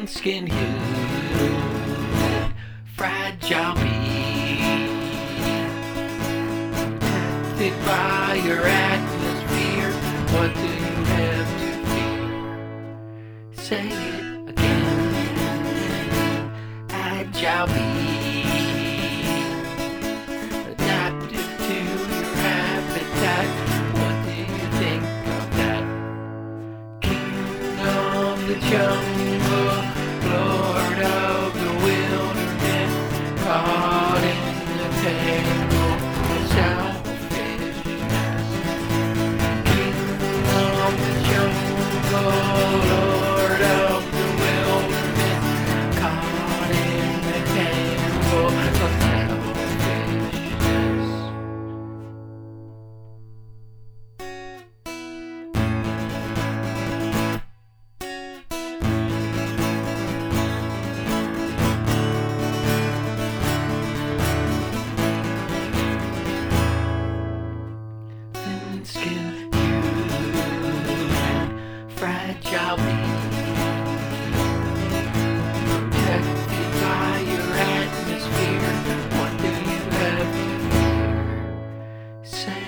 thin-skinned human, fragile being, protected by your atmosphere. What do you have to fear? Say it again. Agile being, adapted to your habitat. What do you think of that? King of the jungle, Lord of the wilderness, caught in the tangle of selfishness. King of the jungle, Lord of the wilderness, caught in the tangle of selfishness. Thin-skinned human, fragile being, protected by your atmosphere. What do you have to fear? Say